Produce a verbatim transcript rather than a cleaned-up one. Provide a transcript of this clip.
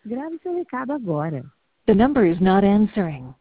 Grave seu recado agora. The number is not answering.